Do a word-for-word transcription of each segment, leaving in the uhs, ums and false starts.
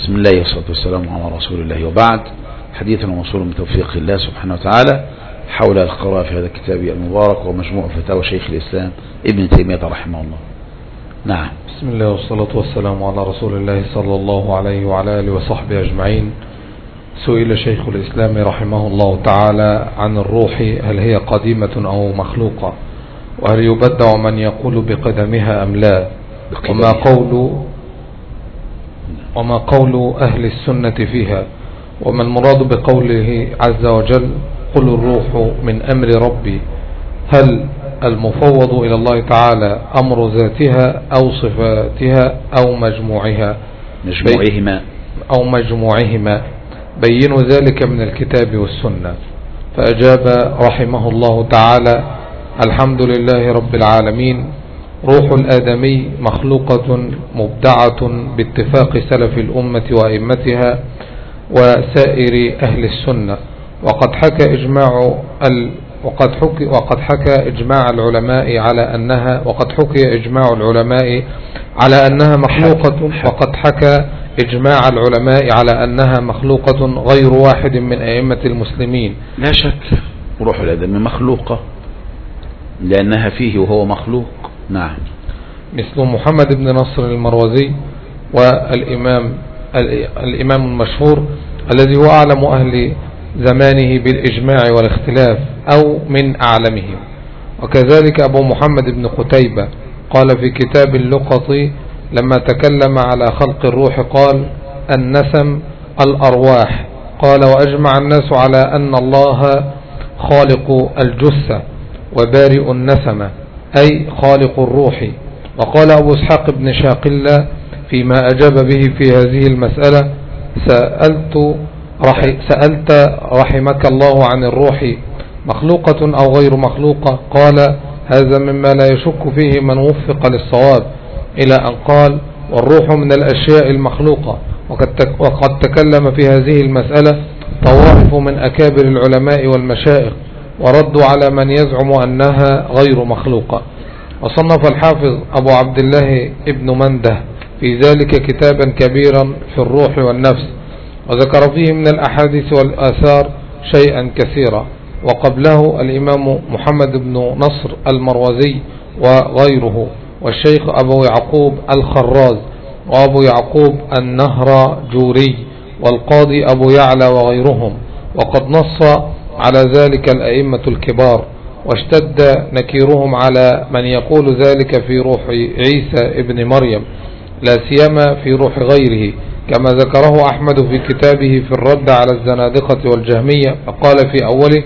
بسم الله والصلاة والسلام على رسول الله، وبعد. حديثنا موصول من توفيق الله سبحانه وتعالى حول القراءة في هذا الكتاب المبارك ومجموع فتاوى شيخ الإسلام ابن تيمية رحمه الله. نعم. بسم الله والصلاة والسلام على رسول الله صلى الله عليه وعلى آله وصحبه أجمعين. سئل شيخ الإسلام رحمه الله تعالى عن الروح، هل هي قديمة أو مخلوقة، وهل يبدع من يقول بقدمها أم لا، وما قول وما قول أهل السنة فيها، وما المراد بقوله عز وجل قل الروح من أمر ربي، هل المفوض إلى الله تعالى أمر ذاتها أو صفاتها أو مجموعها مجموعهما أو مجموعهما بينوا ذلك من الكتاب والسنة. فأجاب رحمه الله تعالى: الحمد لله رب العالمين، روح الآدمي مخلوقة مبدعة باتفاق سلف الأمة وأئمتها وسائر أهل السنة، وقد حكى إجماع ال وقد حكى وقد حكى إجماع العلماء على أنها وقد حكي إجماع العلماء على أنها مخلوقة وقد حكى إجماع العلماء على أنها مخلوقة غير واحد من أئمة المسلمين. لا شك روح الآدمي مخلوقة لأنها فيه وهو مخلوق. نعم. مثل محمد بن نصر المروزي والإمام الإمام المشهور الذي هو أعلم أهل زمانه بالإجماع والاختلاف أو من أعلمهم. وكذلك أبو محمد بن قتيبة قال في كتاب اللقط لما تكلم على خلق الروح قال: النسم الأرواح. قال: وأجمع الناس على أن الله خالق الجثة وبارئ النسمة، أي خالق الروح. وقال أبو اسحاق بن شاقلة فيما أجاب به في هذه المسألة: سألت رح سألت رحمك الله عن الروح مخلوقة أو غير مخلوقة؟ قال: هذا مما لا يشك فيه من وفق للصواب، إلى أن قال: والروح من الأشياء المخلوقة. وقد تكلم في هذه المسألة طوائف من أكابر العلماء والمشائخ وردوا على من يزعم أنها غير مخلوقة. وصنف الحافظ أبو عبد الله ابن منده في ذلك كتابا كبيرا في الروح والنفس، وذكر فيه من الأحاديث والآثار شيئا كثيرا. وقبله الإمام محمد بن نصر المروزي وغيره، والشيخ أبو يعقوب الخراز، وأبو يعقوب النهرجوري، والقاضي أبو يعلى وغيرهم. وقد نص على ذلك الأئمة الكبار، واشتد نكيرهم على من يقول ذلك في روح عيسى ابن مريم، لا سيما في روح غيره، كما ذكره أحمد في كتابه في الرد على الزنادقة والجهمية، فقال في أوله: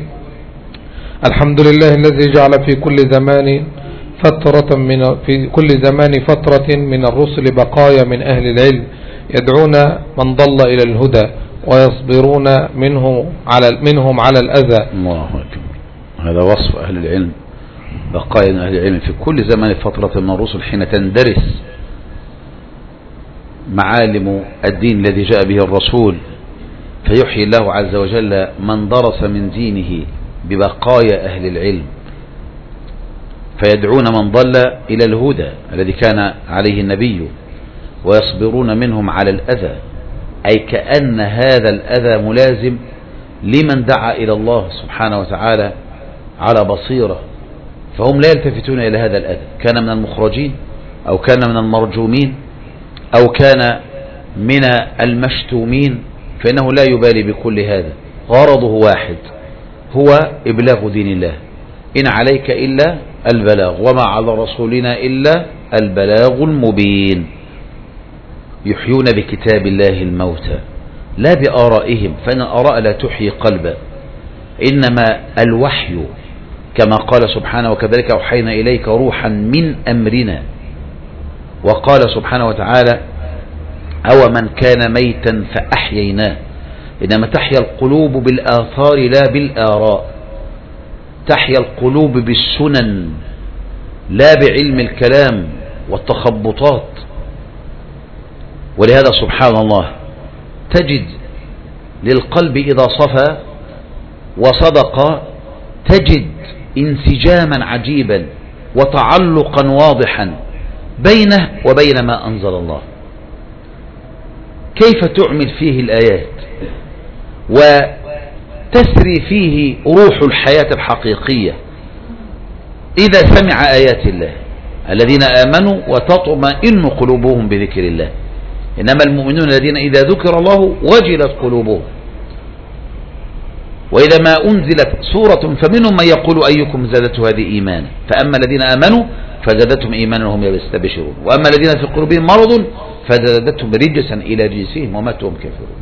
الحمد لله الذي جعل في كل زمان فترة من في كل زمان فترة من الرسل بقايا من أهل العلم يدعون من ضل إلى الهدى ويصبرون منه على منهم على الأذى. الله أكبر. هذا وصف أهل العلم، بقايا من أهل العلم في كل زمان فترة من الرسل حين تندرس معالم الدين الذي جاء به الرسول، فيحيي الله عز وجل من درس من دينه ببقايا أهل العلم، فيدعون من ضل إلى الهدى الذي كان عليه النبي، ويصبرون منهم على الأذى، أي كأن هذا الأذى ملازم لمن دعا إلى الله سبحانه وتعالى على بصيرة، فهم لا يلتفتون إلى هذا الأذى، كان من المخرجين أو كان من المرجومين أو كان من المشتومين، فإنه لا يبالي بكل هذا، غرضه واحد، هو إبلاغ دين الله. إن عليك إلا البلاغ وما على رسولنا إلا البلاغ المبين. يحيون بكتاب الله الموتى لا بآرائهم، فإن الآراء لا تحيي قلبا، إنما الوحي كما قال سبحانه: وكذلك أوحينا إليك روحا من أمرنا. وقال سبحانه وتعالى: أو من كان ميتا فأحييناه. إنما تحيا القلوب بالآثار لا بالآراء، تحيا القلوب بالسنن لا بعلم الكلام والتخبطات. ولهذا سبحان الله تجد للقلب إذا صفى وصدق تجد انسجاما عجيبا وتعلقا واضحا بينه وبين ما أنزل الله. كيف تعمل فيه الآيات وتسري فيه روح الحياة الحقيقية إذا سمع آيات الله. الذين آمنوا وتطمئن قلوبهم بذكر الله، إنما المؤمنون الذين إذا ذكر الله وجلت قلوبهم، وإذا ما أنزلت سورة فمنهم من يقول أيكم زادته هذه إيمانا، فأما الذين آمنوا فزادتهم إيمانا وهم يستبشرون، وأما الذين في قلوبهم مرض فزادتهم رجسا إلى رجسهم وماتوا وهم كافرون.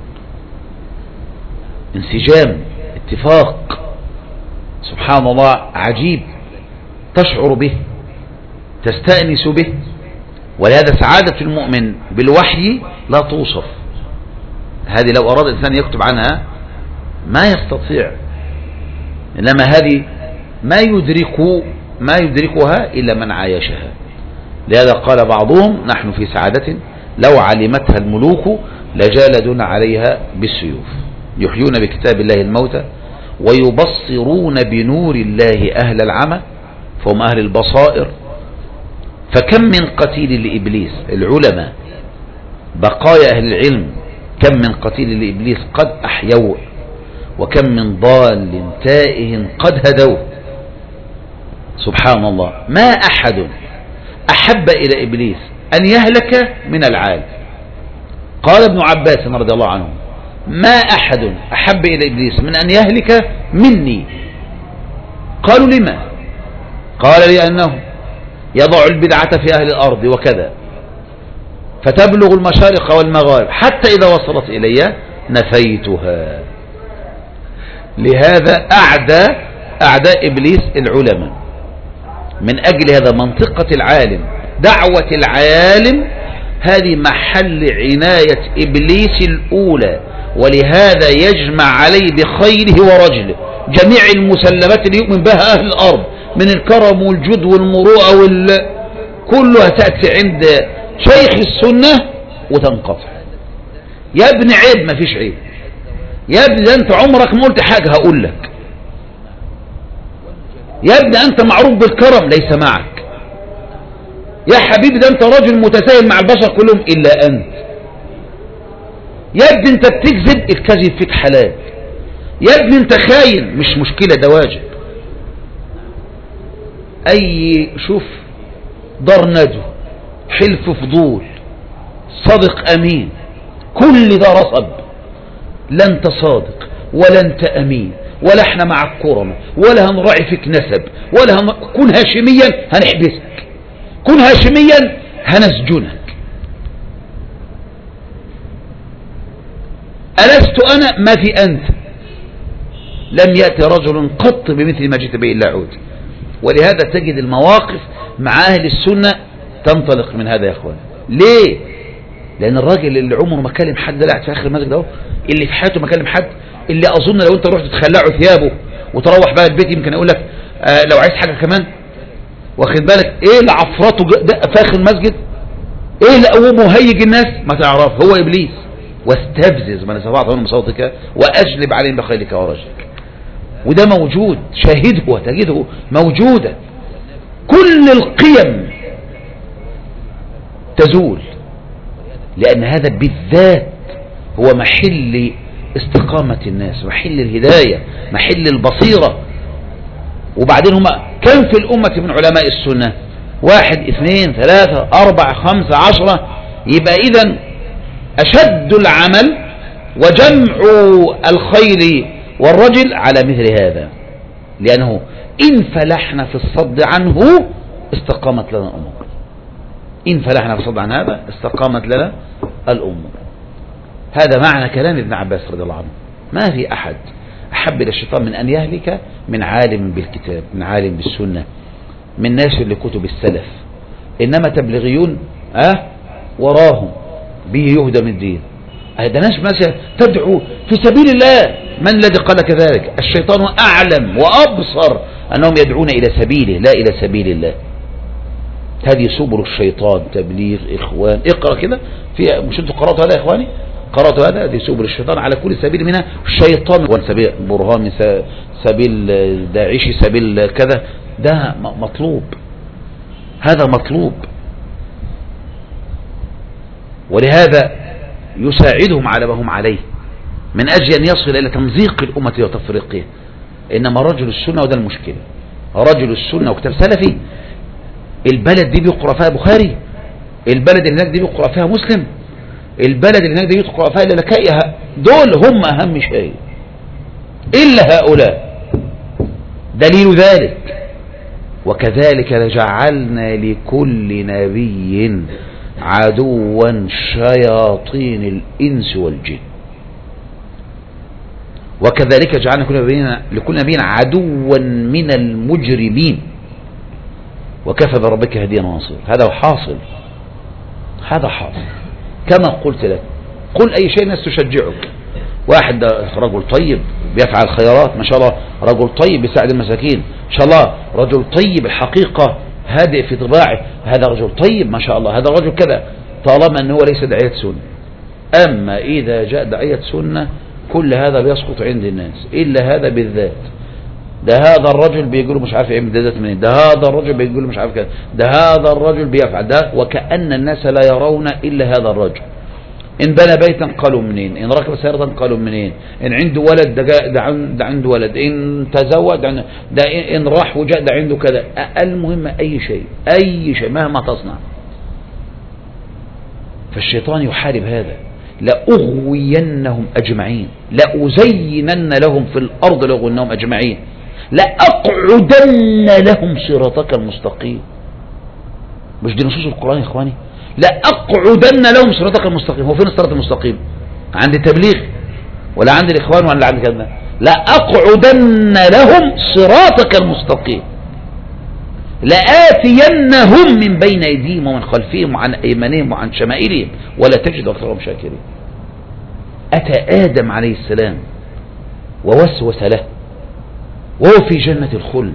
انسجام، اتفاق، سبحان الله عجيب، تشعر به، تستأنس به. ولهذا سعادة المؤمن بالوحي لا توصف. هذه لو أراد الإنسان يكتب عنها ما يستطيع، إنما هذه ما يدرك ما يدركها إلا من عايشها. لهذا قال بعضهم نحن في سعادة لو علمتها الملوك لجالدون عليها بالسيوف. يحيون بكتاب الله الموتى ويبصرون بنور الله أهل العمى فهم أهل البصائر. فكم من قتيل لإبليس، العلماء بقايا أهل العلم، كم من قتيل لإبليس قد أحيوه، وكم من ضال تائه قد هدوه. سبحان الله، ما أحد أحب إلى إبليس أن يهلك من العالم. قال ابن عباس رضي الله عنه ما أحد أحب إلى إبليس من أن يهلك مني. قالوا لما؟ قال لأنه يضع البدعة في أهل الأرض وكذا فتبلغ المشارق والمغارب حتى إذا وصلت إلي نفيتها. لهذا أعدى أعداء إبليس العلماء. من أجل هذا منطقة العالم، دعوة العالم هذه محل عناية إبليس الأولى، ولهذا يجمع عليه بخيله ورجله جميع المسلمات اللي يؤمن بها أهل الأرض من الكرم والجود والمروءة وال... كلها تأتي عند شيخ السنة وتنقطع. يا ابن عيب، ما فيش عيب. يا ابن ده انت عمرك ما قلت حاجة هقول لك. يا ابن انت معروف بالكرم ليس معك. يا حبيبي ده انت راجل متساهل مع البشر كلهم الا انت. يا ابن انت بتكذب، الكذب فيك حلال. يا ابن انت خاين، مش مشكلة ده واجب. اي شوف دار ندو، حلف فضول، صادق امين، كل ده رصب. لا انت صادق ولا انت امين ولا احنا مع الكرم ولا هنراعي فيك نسب ولا هن... كن هاشميا هنحبسك، كن هاشميا هنسجنك. ألست أنا؟ ما في أنت. لم يأتي رجل قط بمثل ما جئت به إلا عود. ولهذا تجد المواقف مع أهل السنة تنطلق من هذا يا أخوان. ليه؟ لأن الراجل اللي عمره ما كلم حد قاعد في آخر المسجد ده، اللي في حياته ما كلم حد، اللي أظن لو أنت رحت تخلعه ثيابه وتروح بقى البيت يمكن أقول لك آه لو عايز حاجة كمان، واخد بالك إيه اللي عفرته في آخر المسجد؟ إيه اللي قومه هيج الناس؟ ما تعرف، هو إبليس. واستفزز من استطعت من صوتك وأجلب عليهم بخيلك ورجلك. وده موجود، شاهده وتجده موجودا. كل القيم تزول، لأن هذا بالذات هو محل استقامة الناس، محل الهداية، محل البصيرة. وبعدين هما كم في الأمة من علماء السنة؟ واحد، اثنين، ثلاثة، أربعة، خمسة، عشرة. يبقى إذن أشد العمل وجمع الخير والرجل على مثل هذا، لأنه إن فلحنا في الصد عنه استقامت لنا الأمور. إن فلحنا في الصد عن هذا استقامت لنا الأمور. هذا معنى كلام ابن عباس رضي الله عنه. ما في أحد أحب إلى الشيطان من أن يهلك من عالم بالكتاب، من عالم بالسنة، من ناشر لكتب السلف. إنما تبلغيون أه وراهم به يهدى من الدين. هذا ناس ماشية تدعو في سبيل الله. من الذي قال كذلك؟ الشيطان أعلم وأبصر أنهم يدعون إلى سبيله لا إلى سبيل الله. هذه سبل الشيطان، تبليغ، إخوان. اقرأ كده في، مش انتوا قرأتوا هذا يا إخواني؟ قرأتوا هذا؟ هذه سبل الشيطان على كل سبيل منها الشيطان. سبيل برهان، سبيل داعشي، سبيل كذا. ده مطلوب، هذا مطلوب. ولهذا يساعدهم على ما هم عليه من أجل أن يصل إلى تمزيق الأمة وتفريقها. إنما رجل السنة، وده المشكلة، رجل السنة وكتاب سلفي، البلد دي بيقرأ فيها بخاري، البلد اللي هناك دي بيقرأ فيها مسلم، البلد اللي هناك دي بيقرأ فيها للكائها، دول هم أهم شيء إلا هؤلاء. دليل ذلك وكذلك لجعلنا لكل نبي عدوا شياطين الإنس والجن، وكذلك جعلنا لكل نبي عدوا من المجرمين وكفى بربك هديا ونصيرا. هذا حاصل، هذا حاصل كما قلت لك. قل أي شيء الناس تشجعك. واحد رجل طيب بيفعل خيرات ما شاء الله، رجل طيب بيساعد المساكين ما شاء الله، رجل طيب الحقيقة هادئ في طباعه، هذا رجل طيب ما شاء الله، هذا رجل كذا، طالما أنه ليس داعية سنة. أما إذا جاء داعية سنة كل هذا بيسقط عند الناس إلا هذا بالذات. ده هذا الرجل بيقول مش عارف ايه امتدادات منين، ده هذا الرجل بيقول مش عارف كذا، ده هذا الرجل بيفعل ده، وكأن الناس لا يرون إلا هذا الرجل. إن بنى بيتا قالوا منين، إن ركب سيارة قالوا منين، إن عنده ولد ده, ده, ده عنده ولد، إن تزوج ده, ده إن راح وجاء ده عنده كذا. المهم أي شيء أي شيء مهما تصنع. فالشيطان يحارب هذا. لأغوينهم أجمعين، لأزينن لهم في الأرض لأغوينهم أجمعين، لأقعدن لهم صراطك المستقيم. مش دي نصوص القرآن يا إخواني؟ لأقعدن لهم صراطك المستقيم. هو فين الصراط المستقيم؟ عند التبليغ ولا عند الإخوان ولا عند كذا؟ لأقعدن لهم صراطك المستقيم، لآتينهم من بين أيديهم ومن خلفهم وعن أيمانهم وعن شمائلهم ولا تجد أكثرهم شاكرين. أتى آدم عليه السلام ووسوس له وهو في جنة الخلد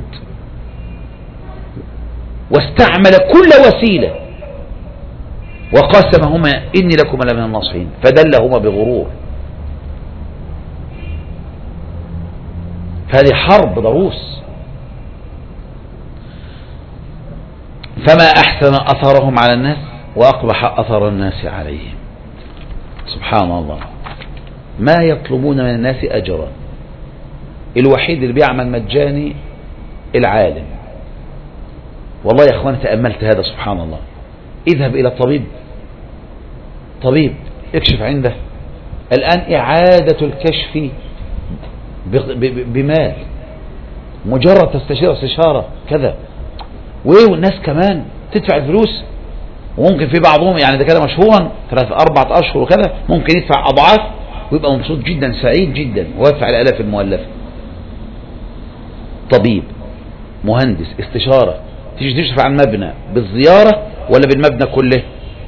واستعمل كل وسيلة وقاسمهما إني لكم لمن الناصحين فدلهما بغرور. فهذه حرب ضروس. فما أحسن أثرهم على الناس وأقبح أثر الناس عليهم. سبحان الله. ما يطلبون من الناس أجرا. الوحيد اللي بيعمل مجاني العالم. والله يا أخوان تأملت هذا سبحان الله. اذهب إلى الطبيب، طبيب اكشف عنده الآن إعادة الكشف بمال، مجرد تستشير استشارة كذا، والناس كمان تدفع الفلوس، وممكن في بعضهم يعني ده كده مشهورا ثلاث أربعة أشهر وكذا ممكن يدفع أضعاف ويبقى مبسوط جدا سعيد جدا ويدفع الآلاف المؤلفة. طبيب، مهندس، استشارة، تيجي تشرف عن مبنى بالزيارة ولا بالمبنى كله؟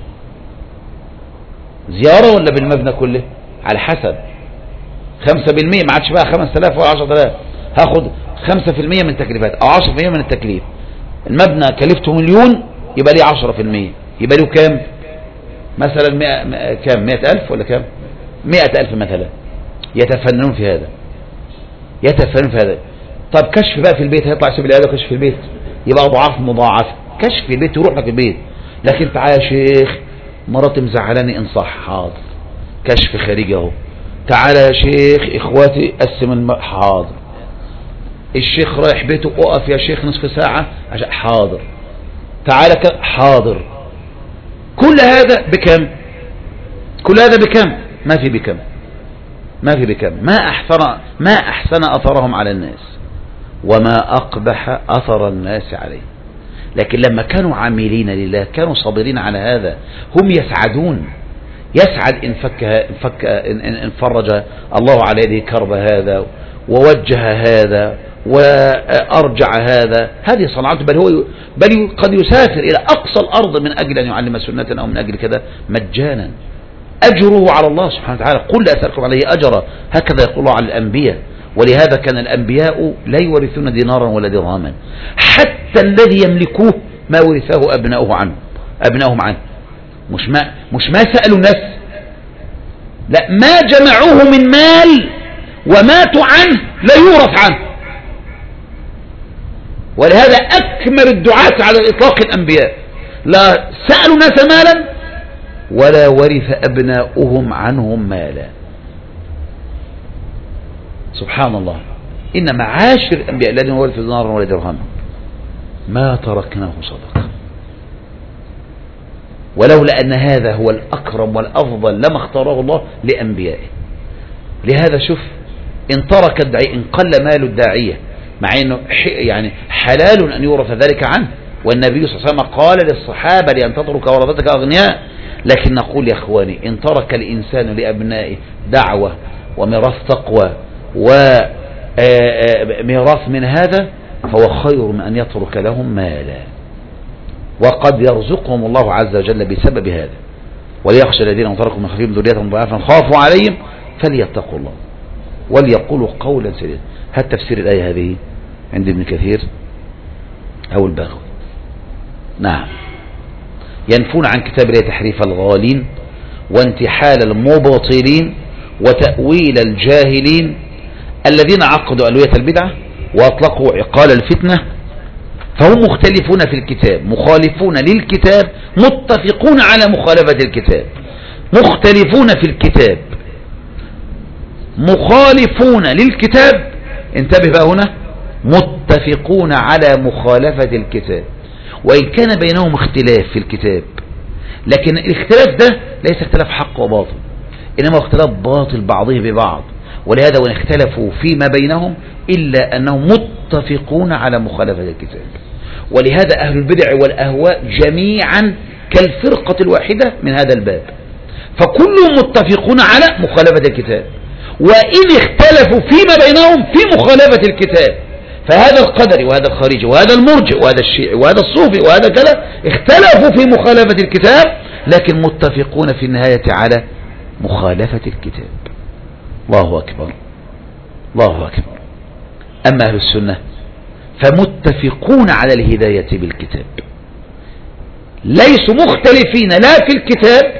زيارة ولا بالمبنى كله؟ على حسب. خمسة بالمية ما عادش بقى خمس تلاف ولا عشر تلاف، هاخد خمسة في المية من تكليفات أو عشرة في المية من التكليف. المبنى كلفته مليون يبقى لي عشرة في المية، يبقى له كام؟ مثلا مئة كام؟ مئة ألف ولا كام؟ مئة ألف مثلا. يتفننون في هذا، يتفننون في هذا. طب كشف بقى في البيت، هيطلع يسيب العيادة وكشف في البيت يبقى أضعاف مضاعفة. كشف في البيت يروح لك البيت. لكن تعالى يا شيخ مراتي مزعلاني انصح، حاضر كشف خارجي اهو. تعالى يا شيخ اخواتي قسم الم... حاضر. الشيخ رايح بيته، اقف يا شيخ نصف ساعة عشان حاضر. تعالى ك... حاضر. كل هذا بكم؟ كل هذا بكم؟ ما في بكم، ما في بكم. ما أحسن ما أحسن أثرهم على الناس وما أقبح أثر الناس عليه. لكن لما كانوا عاملين لله كانوا صابرين على هذا، هم يسعدون. يسعد إن فك إن فك إن, إن فرج الله على يده كرب هذا ووجه هذا وأرجع هذا. هذه صنعته. بل هو بل قد يسافر إلى أقصى الأرض من أجل أن يعلم سنة أو من أجل كذا مجانا. أجره على الله سبحانه وتعالى. قل لا أسألكم عليه أجرا، هكذا يقول الله على الأنبياء. ولهذا كان الأنبياء لا يورثون دينارا ولا درهما، حتى الذي يملكوه ما ورثه أبناؤه عنه أبناؤهم عنه. مش ما مش ما سألوا الناس، لا، ما جمعوه من مال وماتوا عنه لا يورث عنه. ولهذا أكمل الدعاة على الإطلاق الأنبياء، لا سألوا الناس مالا ولا ورث أبناؤهم عنهم مالا. سبحان الله. إن معاشر الأنبياء الذين ورثوا دينارا ولا درهما ما تركناه صدقة، ولولا أن هذا هو الأكرم والأفضل لما اختاره الله لأنبيائه. لهذا شوف، إن ترك الداعية، إن قل مال الداعية، مع أنه يعني حلال أن يورث ذلك عنه، والنبي صلى الله عليه وسلم قال للصحابة لأن تترك ورثتك أغنياء. لكن نقول يا إخواني، إن ترك الإنسان لأبنائه دعوة وميراث تقوى وميراث من هذا فهو خير من أن يترك لهم مالا، وقد يرزقهم الله عز وجل بسبب هذا. وليخشى الذين تركوا من خلفهم ذرية ضعافا خافوا عليهم فليتقوا الله وليقولوا قولا سديدا. هل تفسير الآية هذه عند ابن كثير أو الباغوي؟ نعم. ينفون عن كتاب الله تحريف الغالين وانتحال المبطلين وتأويل الجاهلين الذين عقدوا ألوية البدعة وأطلقوا عقال الفتنة، فهم مختلفون في الكتاب، مخالفون للكتاب، متفقون على مخالفة الكتاب. مختلفون في الكتاب، مخالفون للكتاب، انتبه بقى هنا، متفقون على مخالفة الكتاب. وإن كان بينهم اختلاف في الكتاب، لكن الاختلاف ده ليس اختلاف حق وباطل، إنما اختلاف باطل بعضهم ببعض. ولهذا وإن اختلفوا فيما بينهم إلا أنهم متفقون على مخالفة الكتاب. ولهذا أهل البدع والأهواء جميعا كالفرقة الواحدة من هذا الباب، فكلهم متفقون على مخالفة الكتاب. وإن اختلفوا فيما بينهم في مخالفة الكتاب، فهذا القدري وهذا الخارجي وهذا المرجئ وهذا الشيعي وهذا الصوفي وهذا كذا اختلفوا في مخالفة الكتاب، لكن متفقون في النهاية على مخالفة الكتاب. الله أكبر، الله أكبر. أما أهل السنة فمتفقون على الهداية بالكتاب، ليسوا مختلفين لا في الكتاب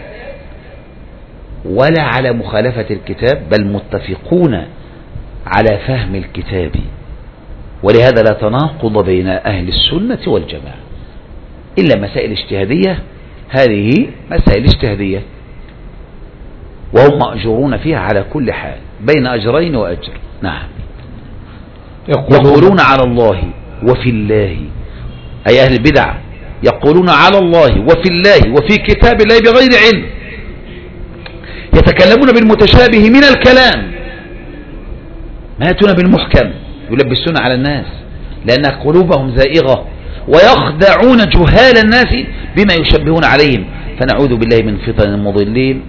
ولا على مخالفة الكتاب، بل متفقون على فهم الكتاب. ولهذا لا تناقض بين أهل السنة والجماعة إلا مسائل اجتهادية، هذه مسائل اجتهادية وهم مأجورون فيها على كل حال، بين أجرين وأجر. نعم. يقولون على الله وفي الله، أي أهل البدع يقولون على الله وفي الله وفي كتاب الله بغير علم، يتكلمون بالمتشابه من الكلام، ما يأتون بالمحكم، يلبسون على الناس لأن قلوبهم زائغة، ويخدعون جهال الناس بما يشبهون عليهم. فنعوذ بالله من فتن المضلين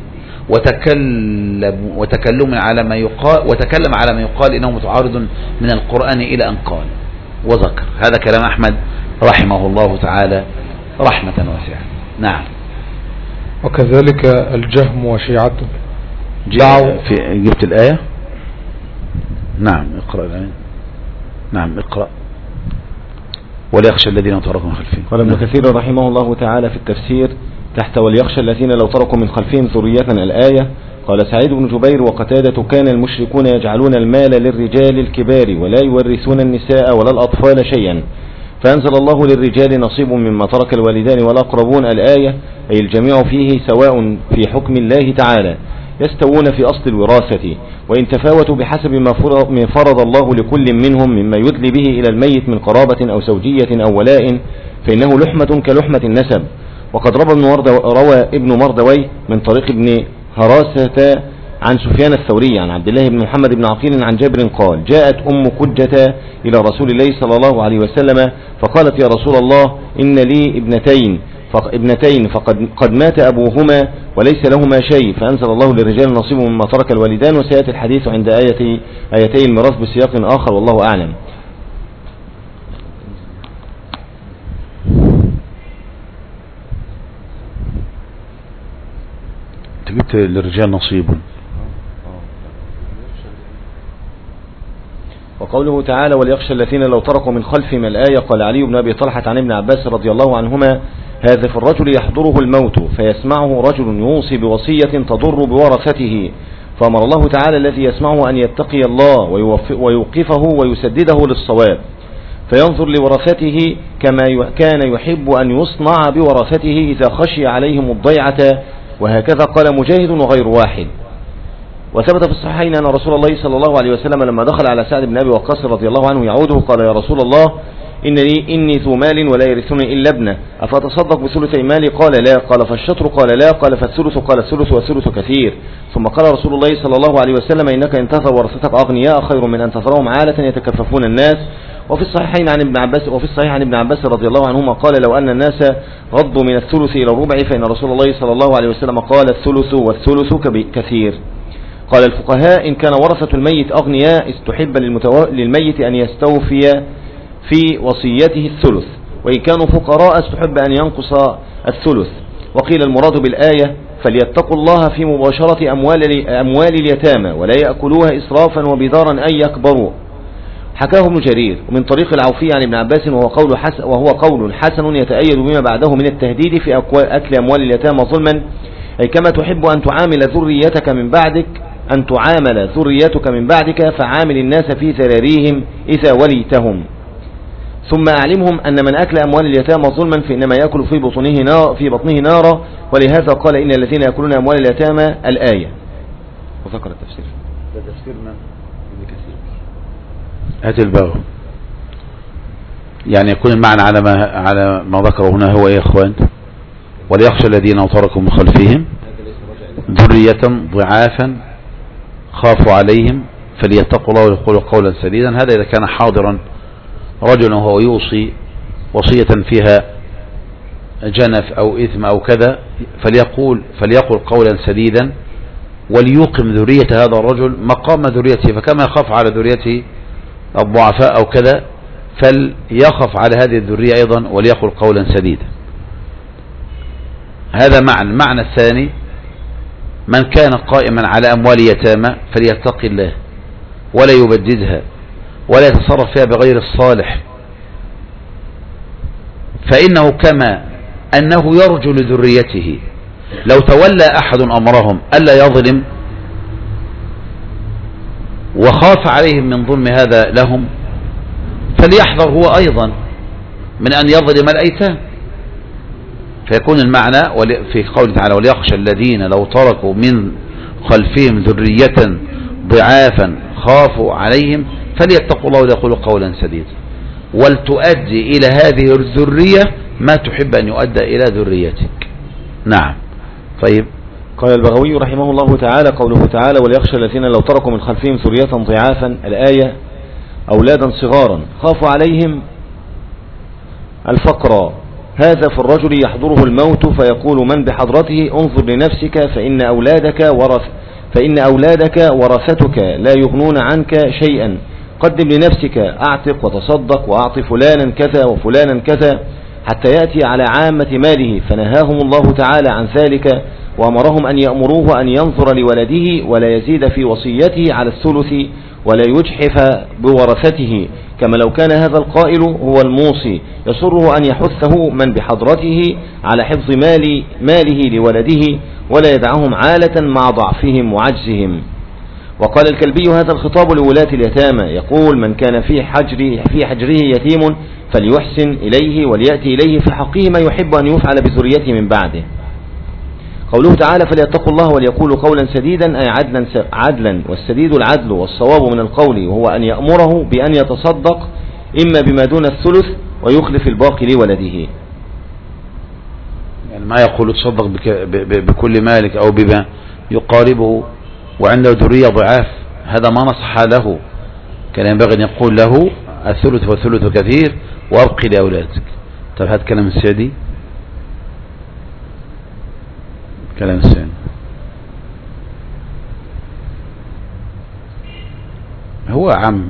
وتكلم وتكلم على ما يقال وتكلم على ما يقال إنه متعارض من القرآن إلى أن قال وذكر. هذا كلام أحمد رحمه الله تعالى رحمة واسعة. نعم. وكذلك الجهم وشيعته في جبت الآية. نعم اقرأ الآية. نعم اقرأ. وليخشى الذين تركوا من خلفهم. قال ابن كثير رحمه الله تعالى في التفسير تحت وليخشى الذين لو تركوا من خلفهم ذرية الآية، قال سعيد بن جبير وقتادة كان المشركون يجعلون المال للرجال الكبار ولا يورثون النساء ولا الأطفال شيئا، فأنزل الله للرجال نصيب مما ترك الوالدان والأقربون الآية، أي الجميع فيه سواء في حكم الله تعالى، يستوون في أصل الوراثة، وإن تفاوتوا بحسب ما فرض الله لكل منهم مما يدلي به إلى الميت من قرابة أو زوجية أو ولاء فإنه لحمة كلحمة النسب. وقد روى ابن مردوي من طريق ابن هراسة عن سفيان الثوري عن عبد الله بن محمد بن عقيل عن جابر قال جاءت أم كجة إلى رسول الله صلى الله عليه وسلم فقالت يا رسول الله إن لي ابنتين ابنتين فقد قد مات أبوهما وليس لهما شيء، فأنزل الله للرجال نصيب مما ترك الوالدان، وسيأتي الحديث عند آية آيتي الميراث بسياق آخر والله أعلم. جبت للرجال نصيب. وقوله تعالى وليخشى الذين لو تركوا من خلفهم الآية، قال علي بن أبي طلحة عن ابن عباس رضي الله عنهما هذا في الرجل يحضره الموت فيسمعه رجل يوصي بوصية تضر بورثته، فأمر الله تعالى الذي يسمعه أن يتقي الله ويوقفه ويسدده للصواب، فينظر لورثته كما كان يحب أن يصنع بورثته إذا خشي عليهم الضيعة وهكذا قال مجاهد وغير واحد. وثبت في الصحيحين أن رسول الله صلى الله عليه وسلم لما دخل على سعد بن أبي وقاص رضي الله عنه يعوده قال: يا رسول الله، إنني إني ذو مال ولا يرثني إلا ابنه، أفتصدق بثلثي مالي؟ قال: لا. قال: فالشطر؟ قال: لا. قال: فالثلث؟ قال: الثلث والثلث كثير. ثم قال رسول الله صلى الله عليه وسلم: إنك إن تذر ورثتك أغنياء خير من أن تذرهم عالة يتكففون الناس. وفي الصحيحين عن ابن عباس وفي الصحيح عن ابن عباس رضي الله عنهما قال: لو أن الناس غضوا من الثلث إلى الربع فإن رسول الله صلى الله عليه وسلم قال: الثلث والثلث كثير. قال الفقهاء: إن كان ورثة الميت أغنياء استحب للميت أن يستوفي في وصيته الثلث، وإن كانوا فقراء استحب أن ينقص الثلث. وقيل المراد بالآية: فليتقوا الله في مباشرة أموال, أموال اليتامى ولا يأكلوها إسرافا وبدارا أن يكبروا. حكاه ابن جرير ومن طريق العوفي عن ابن عباس وهو قول حسن, وهو قول حسن يتأيد بما بعده من التهديد في أكل أموال اليتامى ظلما، أي كما تحب أن تعامل ذريتك من بعدك أن تعامل ذريتك من بعدك فعامل الناس في ذراريهم إذا وليتهم. ثم أعلمهم أن من أكل أموال اليتامى ظلما فإنما يأكل في بطنه نار في بطنه نارا، ولهذا قال: إن الذين يأكلون أموال اليتامى الآية. وذكر التفسير. ده تفسير من ابن كثير. هات الباغ. يعني يكون المعنى على ما على ما ذكره هنا هو إيه يا إخوان؟ وليخشى الذين تركوا من خلفهم ذرية ضعافا خافوا عليهم فليتقوا الله ويقولوا قولا سديدا. هذا إذا كان حاضرا رجل وهو يوصي وصية فيها جنف أو إثم أو كذا فليقول فليقول قولا سديدا وليقم ذرية هذا الرجل مقام ذريته، فكما يخاف على ذريته الضعفاء أو كذا فليخف على هذه الذرية أيضا وليقول قولا سديدا. هذا معنى. المعنى الثاني: من كان قائما على أموال يتامى فليتقي الله ولا يبددها ولا يتصرف فيها بغير الصالح، فإنه كما أنه يرجو لذريته لو تولى أحد أمرهم ألا يظلم وخاف عليهم من ظلم هذا لهم فليحذر هو أيضا من أن يظلم الأيتام. فيكون المعنى في قوله تعالى: وليخشى الذين لو تركوا من خلفهم ذرية ضعافا خافوا عليهم فليتقوا الله ويقولوا قولا سديدا، ولتؤدي إلى هذه الذرية ما تحب أن يؤدى إلى ذريتك. نعم. طيب. قال البغوي رحمه الله تعالى: قوله تعالى: وليخشى الذين لو تركوا من خلفهم ذرية ضعافا، الآية: أولادا صغارا خافوا عليهم الفقر. هذا في الرجل يحضره الموت فيقول من بحضرته: انظر لنفسك فإن أولادك ورث فإن أولادك ورثتك لا يغنون عنك شيئا، قدم لنفسك، أعتق وتصدق وأعطي فلانا كذا وفلانا كذا، حتى يأتي على عامة ماله. فنهاهم الله تعالى عن ذلك وأمرهم أن يأمروه أن ينظر لولده ولا يزيد في وصيته على الثلث ولا يجحف بورثته، كما لو كان هذا القائل هو الموصي يسره أن يحثه من بحضرته على حفظ مال ماله لولده ولا يدعهم عالة مع ضعفهم وعجزهم. وقال الكلبي: هذا الخطاب لولاة اليتامى، يقول: من كان في حجر في حجره يتيم فليحسن إليه وليأتي إليه في حقه ما يحب أن يفعل بذريته من بعده. قوله تعالى: فليتقوا الله وليقولوا قولا سديدا، أي عدلا, عدلا والسديد العدل والصواب من القول، وهو أن يأمره بأن يتصدق إما بما دون الثلث ويخلف الباقي لولده. يعني ما يقول تصدق بكل مالك أو بما يقاربه وعنده ذرية ضعاف، هذا ما نصح له. كان ينبغي أن يقول له: الثلث والثلث كثير وأبقي لأولادك. طيب هذا كلام السعدي. كلام السعدي هو عم،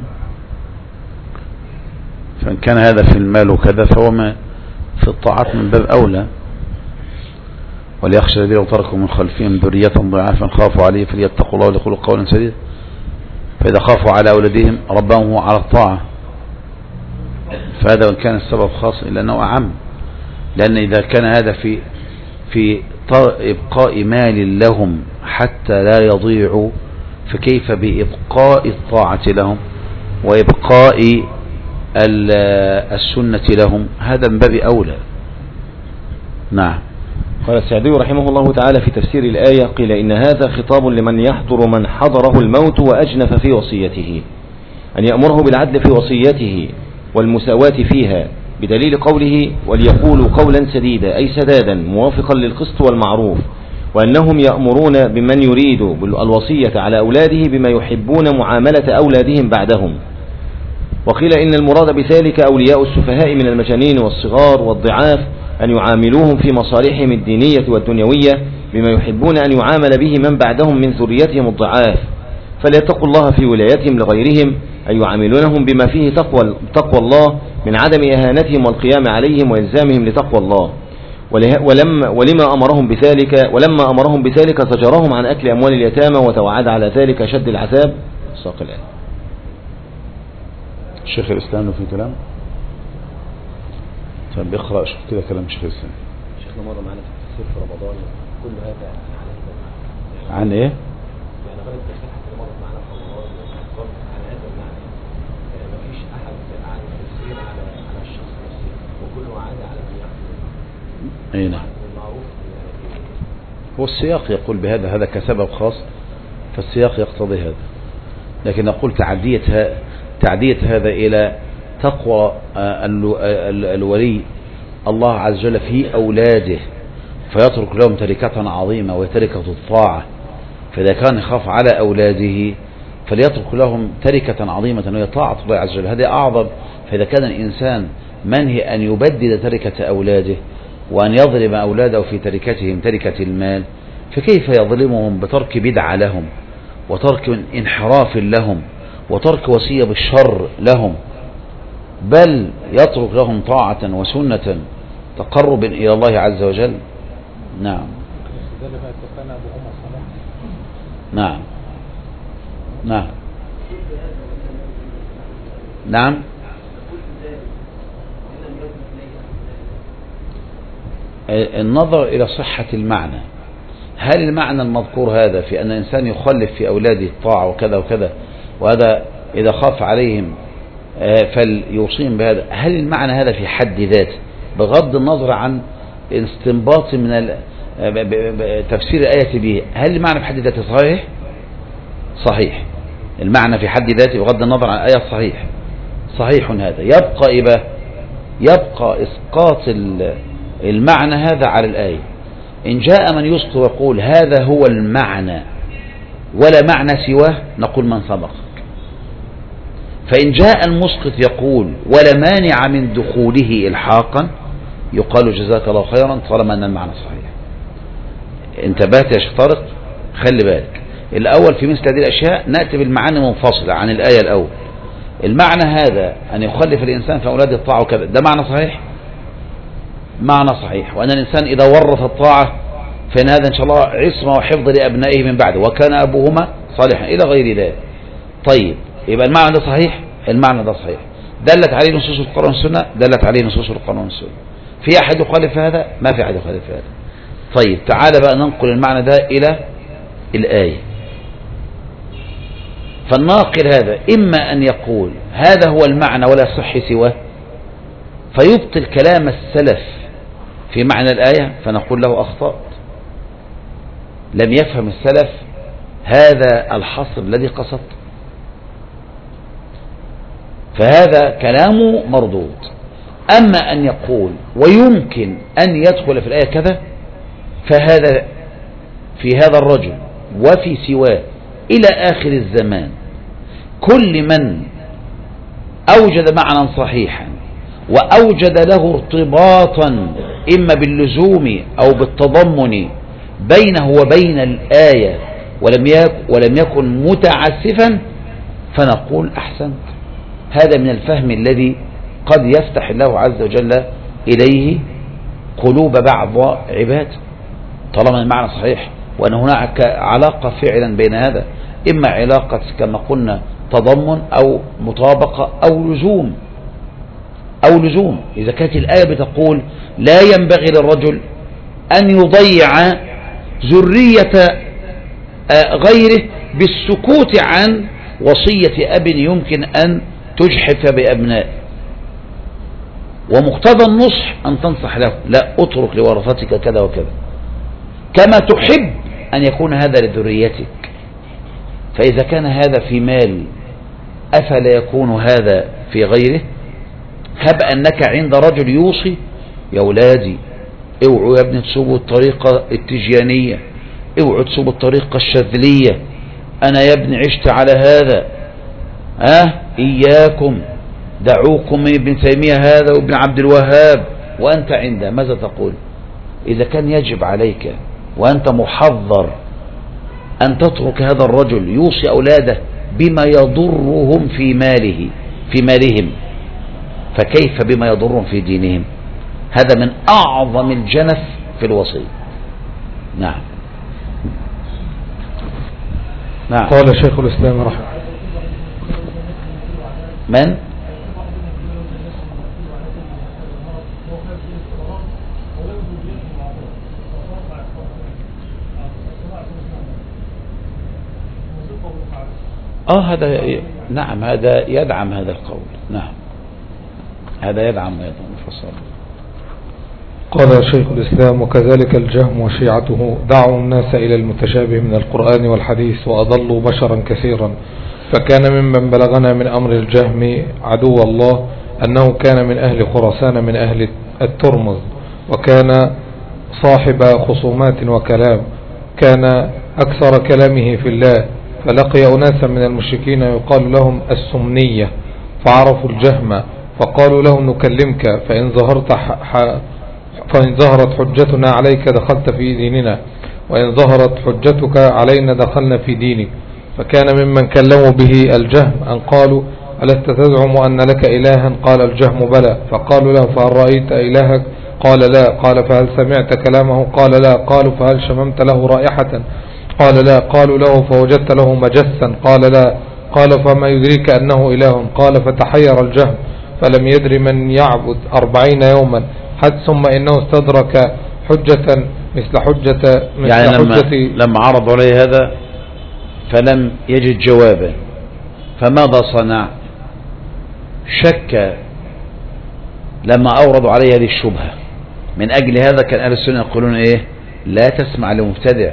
فإن كان هذا في المال وكذا فهو ما في الطاعات من باب أولى. وليخشى الذين تركوا من خلفهم ذرية ضعافا خافوا عليه فليتقوا الله ويقولوا قولا سديدا. فإذا خافوا على أولادهم ربهم على الطاعة، فهذا وإن كان السبب خاص إلا أنه أعم، لأن إذا كان هذا في في إبقاء مال لهم حتى لا يضيعوا فكيف بإبقاء الطاعة لهم وإبقاء السنة لهم؟ هذا من باب أولى. نعم. قال السعدي رحمه الله تعالى في تفسير الآية: قيل إن هذا خطاب لمن يحضر من حضره الموت وأجنف في وصيته، أن يأمره بالعدل في وصيته والمساواة فيها، بدليل قوله: وليقولوا قولا سديدا، أي سدادا موافقا للقسط والمعروف، وأنهم يأمرون بمن يريد الوصية على أولاده بما يحبون معاملة أولادهم بعدهم. وقيل إن المراد بذلك أولياء السفهاء من المجانين والصغار والضعاف، أن يعاملوهم في مصالحهم الدينية والدنيوية بما يحبون أن يعامل به من بعدهم من ذريتهم الضعاف، فليتقوا الله في ولايتهم لغيرهم، أن يعاملونهم بما فيه تقوى, تقوى الله من عدم إهانتهم والقيام عليهم وإلزامهم لتقوى الله. ولما, ولما أمرهم بذلك ولما أمرهم بذلك زجرهم عن أكل أموال اليتامى وتوعد على ذلك شد العذاب. ساق الآن. الشيخ الإسلام في كلام. طيب اقرأ شوف كده كلام الشيخ الإسلام. شيخنا مرة معنا في التفسير في رمضان كل هذا عن إيه؟ يعني غير التفسير حتى مرة معنا في رمضان عن هذا المعنى، ما فيش أحد عن التفسير على على الشخص نفسه، وكله عاد على من يعمل. أي نعم. هو السياق يقول بهذا، هذا كسبب خاص، فالسياق يقتضي هذا. لكن نقول تعدية تعدية هذا إلى تقوى الولي الله عز وجل في أولاده، فيترك لهم تركة عظيمة وهي تركة الطاعة. فإذا كان يخاف على أولاده فليترك لهم تركة عظيمة وهي طاعة الله عز وجل، هذا أعظم. فإذا كان الإنسان منهي أن يبدد تركة أولاده وأن يظلم أولاده في تركتهم تركة المال، فكيف يظلمهم بترك بدعة لهم وترك انحراف لهم وترك وصية بالشر لهم، بل يترك لهم طاعة وسنة تقرب إلى الله عز وجل. نعم نعم نعم نعم. النظر إلى صحة المعنى، هل المعنى المذكور هذا في أن الإنسان يخلف في أولاده الطاعة وكذا وكذا، وهذا إذا خاف عليهم فليوصيهم بهذا، هل المعنى هذا في حد ذاته بغض النظر عن استنباط من تفسير الآية به، هل المعنى في حد ذاته صحيح؟ صحيح. المعنى في حد ذاته بغض النظر عن الآية صحيح صحيح. هذا يبقى إبا يبقى إسقاط المعنى هذا على الآية. إن جاء من يسقط ويقول هذا هو المعنى ولا معنى سواه، نقول من سبقك. فإن جاء المسقط يقول ولا مانع من دخوله إلحاقا، يقال جزاك الله خيرا طالما أن المعنى صحيح. انتبهت يا شيخ طارق؟ خلي بالك الأول في مثل هذه الأشياء نأتي بالمعاني منفصلة عن الآية الأول. المعنى هذا أن يخلف الإنسان في أولاده الطاعة وكذا، ده معنى صحيح، معنى صحيح. وأن الإنسان إذا ورث الطاعة فإن هذا إن شاء الله عصمة وحفظ لأبنائه من بعده وكان أبوهما صالحا إلى غير ذلك. طيب يبقى المعنى ده صحيح، المعنى ده صحيح، دلت عليه نصوص القرآن والسنة، دلت عليه نصوص القرآن والسنة. في أحد يخالف هذا؟ ما في أحد يخالف هذا. طيب تعال بقى ننقل المعنى ده إلى الآية. فالناقل هذا إما أن يقول هذا هو المعنى ولا صح سواه فيبطل كلام السلف في معنى الآية، فنقول له أخطأت، لم يفهم السلف هذا الحصر الذي قصدت، فهذا كلامه مردود. أما أن يقول ويمكن أن يدخل في الآية كذا، فهذا في هذا الرجل وفي سواه إلى آخر الزمان كل من أوجد معنى صحيحا وأوجد له ارتباطا إما باللزوم أو بالتضمن بينه وبين الآية ولم يكن, ولم يكن متعسفا، فنقول أحسنت، هذا من الفهم الذي قد يفتح الله عز وجل إليه قلوب بعض عباده طالما المعنى صحيح، وأن هناك علاقة فعلا بين هذا، إما علاقة كما قلنا تضمن أو مطابقة أو لزوم أو لزوم. إذا كانت الآية بتقول لا ينبغي للرجل أن يضيع ذرية غيره بالسكوت عن وصية أب يمكن أن تجحف بأبنائه، ومقتضى النصح أن تنصح له لا أترك لورثتك كذا وكذا، كما تحب أن يكون هذا لذريتك. فإذا كان هذا في مال أفلا يكون هذا في غيره؟ هب أنك عند رجل يوصي يا أولادي اوعوا يا ابني تسوبوا الطريقة التجيانية، اوعوا تسوبوا الطريقة الشاذلية، أنا يا ابني عشت على هذا، أه إياكم دعوكم من ابن تيمية هذا وابن عبد الوهاب، وأنت عنده ماذا تقول؟ إذا كان يجب عليك وأنت محضر أن تترك هذا الرجل يوصي أولاده بما يضرهم في ماله في مالهم، فكيف بما يضرهم في دينهم؟ هذا من أعظم الجنف في الوصية. نعم نعم. قال شيخ الإسلام رحمه من؟ اه هذا ي... نعم هذا يدعم هذا القول. نعم هذا يدعم أيضا مفصل. قال شيخ الإسلام وكذلك الجهم وشيعته دعوا الناس إلى المتشابه من القرآن والحديث وأضلوا بشرا كثيرا. فكان ممن بلغنا من أمر الجهم عدو الله أنه كان من أهل خراسان من أهل الترمذ، وكان صاحب خصومات وكلام، كان أكثر كلامه في الله، فلقي أناسا من المشركين يقال لهم السمنية فعرفوا الجهم فقالوا له نكلمك فإن ظهرت ح... فإن ظهرت حجتنا عليك دخلت في ديننا، وإن ظهرت حجتك علينا دخلنا في دينك. فكان ممن كلموا به الجهم أن قالوا ألست تزعم أن لك إلها؟ قال الجهم بلى. فقالوا له فهل رأيت إلهك؟ قال لا. قال فهل سمعت كلامه؟ قال لا. قالوا فهل شممت له رائحة؟ قال لا. قالوا له فوجدت له مجسا؟ قال لا. قال فما يدريك أنه إله؟ قال فتحير الجهم فلم يدري من يعبد أربعين يوما حتى ثم إنه استدرك حجة مثل حجة مثل يعني لما, حجة لما عرض عليه هذا فلم يجد جوابا فماذا صنع؟ شك لما أوردوا عليه هذه الشبهة. من أجل هذا كان أهل السنة يقولون إيه؟ لا تسمع لمبتدع.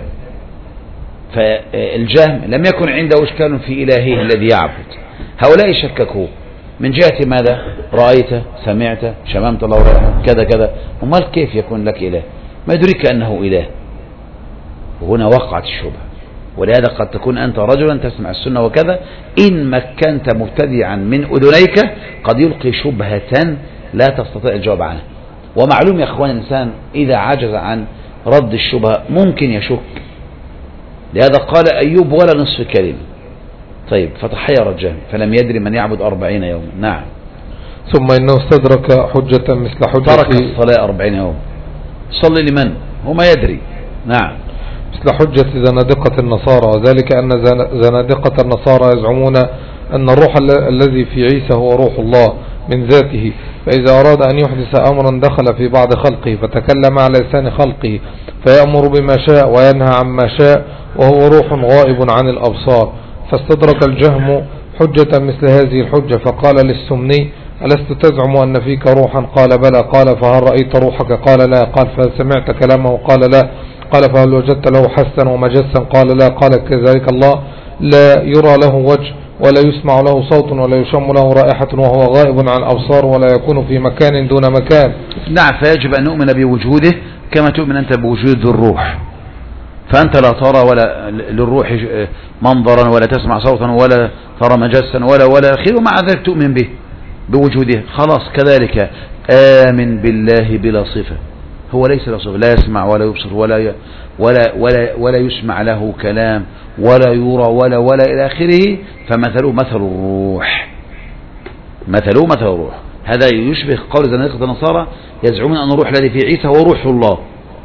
فالجهم لم يكن عنده إشكال في إلهه الذي يعبد. هؤلاء شككوه من جهة ماذا؟ رأيت سمعت شممت الله رأيه كذا كذا. ومال كيف يكون لك إله؟ ما يدرك أنه إله؟ وهنا وقعت الشبهة. ولهذا قد تكون أنت رجلا تسمع السنة وكذا، إن مكنت مبتدعا من أذنيك قد يلقي شبهة لا تستطيع الجواب عنها. ومعلوم يا أخوان الإنسان إذا عجز عن رد الشبهة ممكن يشك. لهذا قال أيوب ولا نصف كلمة. طيب فتحير الجهم فلم يدري من يعبد أربعين يوم. نعم. ثم إنه استدرك حجة مثل حجة ترك الصلاة أربعين يوم صلي لمن هو ما يدري. نعم. مثل حجة زنادقة النصارى، وذلك أن زنادقة النصارى يزعمون أن الروح الذي في عيسى هو روح الله من ذاته، فإذا أراد أن يحدث أمرا دخل في بعض خلقه فتكلم على لسان خلقه فيأمر بما شاء وينهى عما شاء وهو روح غائب عن الأبصار. فاستدرك الجهم حجة مثل هذه الحجة فقال للسمني ألست تزعم أن فيك روحا؟ قال بلى. قال فهل رأيت روحك؟ قال لا. قال فهل سمعت كلامه؟ قال لا. قال فهل وجدت له حسا ومجسا؟ قال لا. قال كذلك الله لا يرى له وجه ولا يسمع له صوت ولا يشم له رائحة وهو غائب عن الأبصار ولا يكون في مكان دون مكان. نعم. فيجب أن نؤمن بوجوده كما تؤمن أنت بوجود الروح. فأنت لا ترى ولا للروح منظرا ولا تسمع صوتا ولا ترى مجسا ولا ولا خير، ومع ذلك تؤمن به بوجوده. خلاص كذلك آمن بالله بلا صفة. هو ليس له صفة، لا يسمع ولا يبصر ولا ي... ولا ولا ولا يسمع له كلام ولا يرى ولا ولا إلى آخره. فمثله مثل الروح، مثله مثل الروح. هذا يشبه قول زنادقة النصارى يزعمون أن الروح الذي في عيسى هو روح الله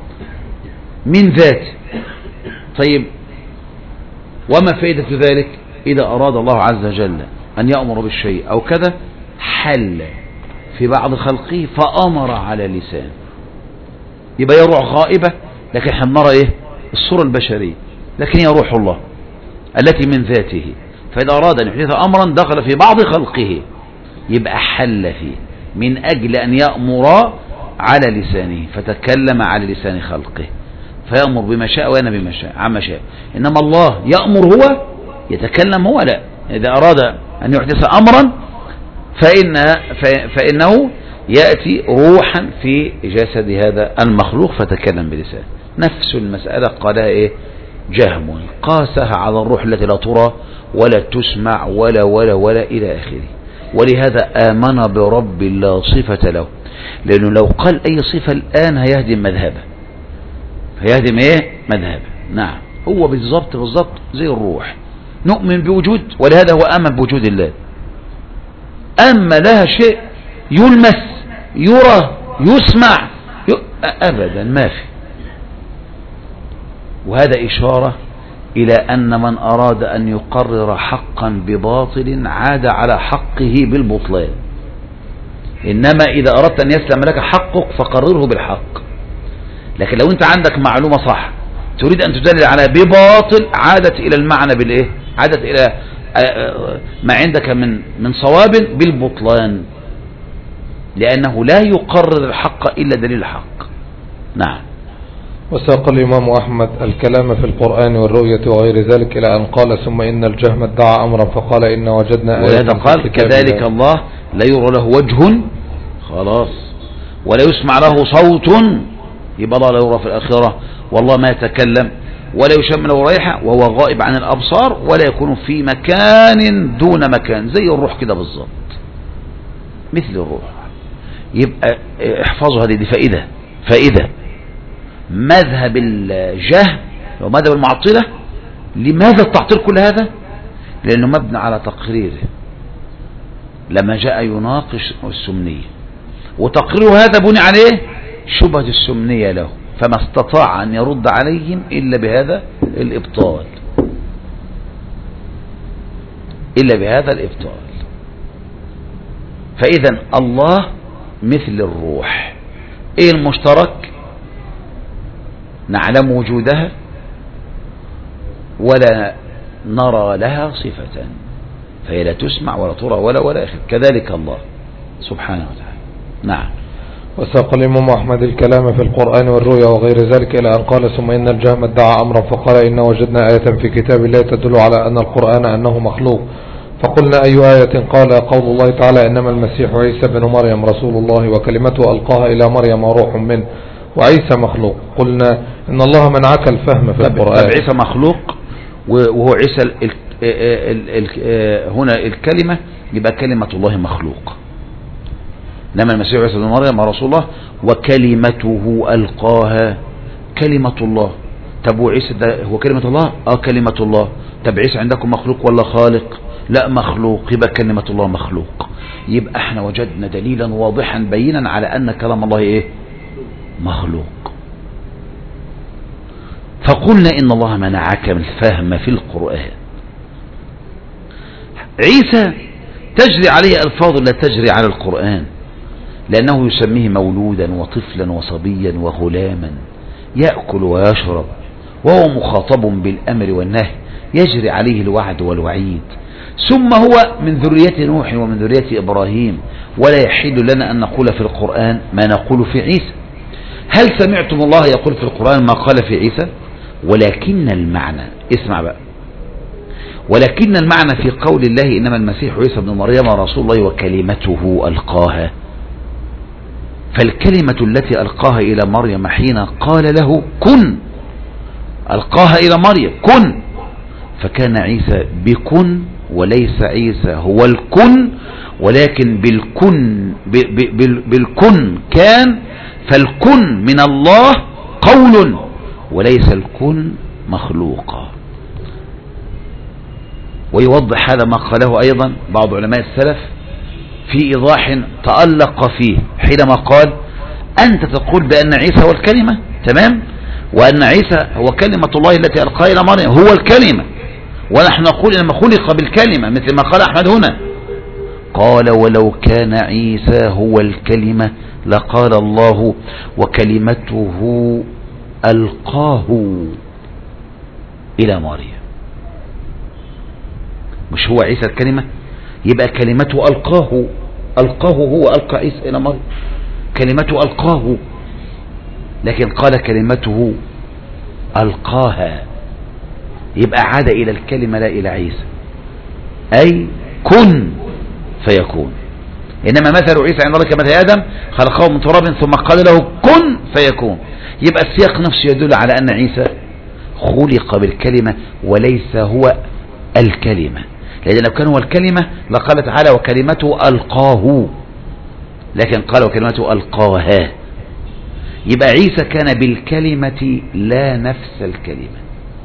من ذات. طيب وما فائدة ذلك؟ إذا أراد الله عز وجل أن يأمر بالشيء أو كذا حل في بعض خلقه فأمر على لسان، يبقى هي روح غائبة لكن احنا نرى ايه؟ الصورة البشرية، لكن هي روح الله التي من ذاته. فإذا أراد أن يحدث أمرا دخل في بعض خلقه يبقى حل فيه من أجل أن يأمر على لسانه فتكلم على لسان خلقه. فيأمر بما شاء وينهى بما شاء عما شاء. إنما الله يأمر هو، يتكلم هو لا. إذا أراد أن يحدث أمرا فإن فإنه يأتي روحا في جسد هذا المخلوق فتكلم بلسانه. نفس المسألة قالها إيه جهم، قاسها على الروح التي لا ترى ولا تسمع ولا ولا ولا إلى آخره. ولهذا آمن برب لا صفة له، لأنه لو قال أي صفة الآن هيهدم مذهبه، هيهدم إيه مذهبه. نعم، هو بالضبط بالضبط زي الروح، نؤمن بوجود، ولهذا هو آمن بوجود الله. أما لها شيء يلمس يرى يسمع ي... أبدا ما في. وهذا إشارة إلى أن من أراد أن يقرر حقا بباطل عاد على حقه بالبطلان. إنما إذا أردت أن يسلم لك حقك فقرره بالحق. لكن لو أنت عندك معلومة صح تريد أن تدلل على بباطل عادت إلى المعنى بالإيه؟ عادت إلى ما عندك من من صواب بالبطلان، لأنه لا يقرر الحق إلا دليل الحق. نعم. وساق الإمام أحمد الكلام في القرآن والرؤية وغير ذلك إلى أن قال ثم إن الجهم ادعى أمرا فقال إن وجدنا آية. ولهذا قال كذلك الله لا يرى له وجه خلاص ولا يسمع له صوت، يبقى الله لا يرى في الآخرة، والله ما يتكلم ولا يشم له ريحة وهو غائب عن الأبصار ولا يكون في مكان دون مكان، زي الروح كده بالظبط، مثل الروح. يبقى احفظوا هذه دي فائدة فائدة. مذهب الجهم ومذهب المعطلة، لماذا التعطيل كل هذا؟ لأنه مبني على تقريره لما جاء يناقش السمنية، وتقريره هذا بني عليه شبهة السمنية له، فما استطاع أن يرد عليهم إلا بهذا الإبطال إلا بهذا الإبطال. فإذا الله مثل الروح، إيه المشترك؟ نعلم وجودها ولا نرى لها صفة، فهي لا تسمع ولا ترى ولا ولا آخر. كذلك الله سبحانه وتعالى. نعم. وساق الإمام أحمد الكلام في القرآن والرؤيا وغير ذلك إلى أن قال ثم إن الجهم ادعى أمرا فقال إن وجدنا آية في كتاب الله تدل على أن القرآن أنه مخلوق. فقلنا أي آية؟ قال قول الله تعالى إنما المسيح عيسى بن مريم رسول الله وكلمته ألقاها إلى مريم وروح منه وعيسى مخلوق. قلنا إن الله منعك الفهم في القرآن. طب عيسى مخلوق وهو عيسى ال ال ال ال هنا الكلمة، يبقى كلمة الله مخلوق. إنما المسيح عيسى بن مريم رسول الله وكلمته ألقاها، كلمة الله. طب وعيسى ده هو كلمة الله؟ اه كلمة الله. طب عيسى عندكم مخلوق ولا خالق؟ لا مخلوق، يبقى كلمة الله مخلوق. يبقى احنا وجدنا دليلا واضحا بينا على أن كلام الله ايه؟ مخلوق. فقلنا إن الله منعك من الفهم في القرآن. عيسى تجري عليه ألفاظ لا تجري على القرآن، لأنه يسميه مولودا وطفلا وصبيا وغلاما، يأكل ويشرب وهو مخاطب بالأمر والنهي، يجري عليه الوعد والوعيد. ثم هو من ذرية نوح ومن ذرية إبراهيم، ولا يحل لنا أن نقول في القرآن ما نقول في عيسى. هل سمعتم الله يقول في القرآن ما قال في عيسى؟ ولكن المعنى، اسمع بقى، ولكن المعنى في قول الله إنما المسيح عيسى بن مريم رسول الله وكلمته ألقاها، فالكلمة التي ألقاها إلى مريم حين قال له كن، ألقاها إلى مريم كن، فكان عيسى بكن وليس عيسى هو الكن، ولكن بالكن بالكن كان، فالكن من الله قول وليس الكن مخلوقا. ويوضح هذا ما قاله أيضا بعض علماء السلف في إيضاح تألق فيه حينما قال أنت تقول بأن عيسى هو الكلمة، تمام، وأن عيسى هو كلمة الله التي ألقاها إلى مريم هو الكلمة، ونحن نقول إنما خلق بالكلمة مثل ما قال أحمد هنا. قال ولو كان عيسى هو الكلمة لقال الله وكلمته ألقاه إلى مريم. مش هو عيسى الكلمة؟ يبقى كلمته ألقاه، ألقاه هو ألقى عيسى إلى مريم، كلمته ألقاه، لكن قال كلمته ألقاها، يبقى عاد إلى الكلمة لا إلى عيسى، أي كن فيكون. إنما مثل عيسى عند الله كمثل آدم خلقه من تراب ثم قال له كن فيكون. يبقى السياق نفسه يدل على أن عيسى خلق بالكلمة وليس هو الكلمة، لأن لو كان هو الكلمة لقال تعالى وكلمته ألقاه، لكن قال وكلمته ألقاها. يبقى عيسى كان بالكلمة لا نفس الكلمة.